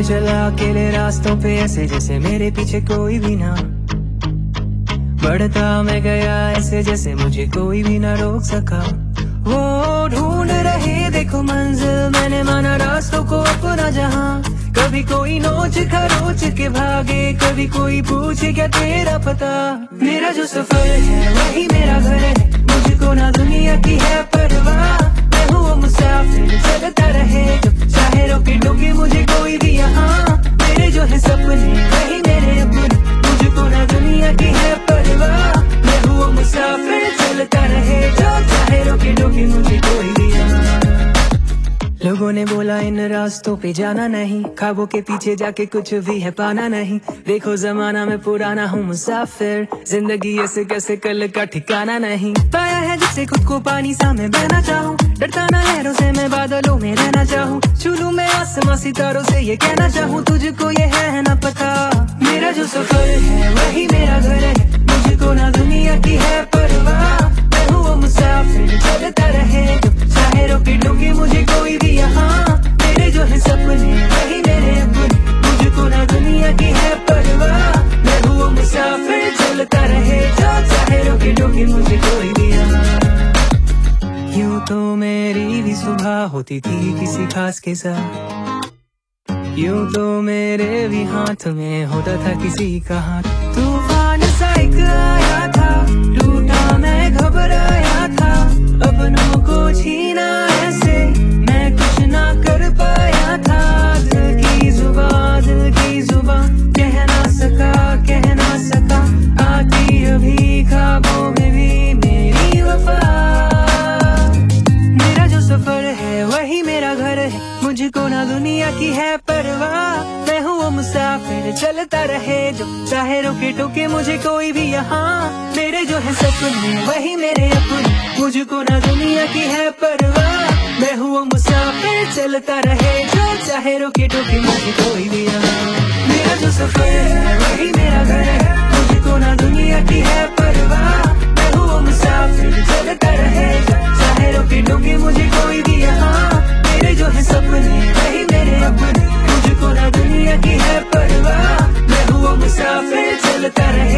में चला अकेले रास्तों पे, ऐसे जैसे मेरे पीछे कोई भी ना। बढ़ता मैं गया ऐसे जैसे मुझे कोई भी ना रोक सका। वो ढूंढ रहे देखो मंजिल, मैंने माना रास्तों को अपना जहां। कभी कोई नोच खरोच के भागे, कभी कोई पूछे क्या तेरा पता। मेरा जो सफर है वही मेरा घर है, मुझको ना दुनिया की है परवाह। मैं हूँ वो मुसाफिर चलता रहे, जो चाहे रोके टोके मुझे कोई भी यहाँ। मेरे जो है सपने वही मेरे अपने, मुझको ना दुनिया की है परवाह। मैं हूँ वो मुसाफिर चलता रहे, जो चाहे रोके टोके मुझे कोई भी यहाँ। लोगों ने बोला इन रास्तों पे जाना नहीं, ख्वाबों के पीछे जाके कुछ भी है पाना नहीं। देखो जमाना में पुराना हूँ मुसाफिर, जिंदगी ऐसे कैसे कल का ठिकाना नहीं। पाया है जिससे खुद को पानी सा मैं बहना चाहूँ, डरता ना लहरों से मैं बादलों में रहना चाहूँ। चुलू में आसमां सितारों से ये कहना चाहूँ, तुझको ये है ना पता। मेरा जो सफर है वही मेरा घर है, मुझको ना दुनिया की है परवाह। मैं हूँ वो मुसाफिर चलता रहे, चाहे रोके टोके मुझे कोई भी यहाँ। मेरे जो है सपने वही मेरे अपने, मुझको ना दुनिया की है परवाह। मैं हूँ वो मुसाफिर चलता रहे, जो चाहे रोके टोके मुझे कोई भी यहाँ। यूं तो मेरी भी सुबह होती थी किसी खास के साथ, यूं तो मेरे भी हाथ में होता था किसी का हाथ। तूफान सा एक आया था, टूटा मैं घबराया था। अपनों को छीना ऐसे मैं कुछ ना कर पाया था। दिल की जुबां कह ना सका, आती अभी ख्वाबों में भी मेरी वफा। मेरा जो सफर है वही मेरा घर है, मुझको ना दुनिया की है परवाह। मैं हूँ वो मुसाफिर चलता रहे, जो चाहे रोके टोके मुझे कोई भी यहाँ। मेरे जो है सपने वही मेरे अपने, मुझको ना दुनिया की है परवाह। मैं हूँ वो मुसाफिर चलता रहे, जो चाहे रोके टोके मुझे कोई भी यहाँ। मेरा जो सफर है वही मेरा घर है, मुझको ना दुनिया की है परवाह। मैं हूँ वो मुसाफिर चलता रहे, जो चाहे रोके टोके मुझे कोई भी यहाँ। मेरे जो है सपने वही मेरे अपने, मुझको ना दुनिया की है परवाह। मैं हूँ वो मुसाफिर चलता रहे,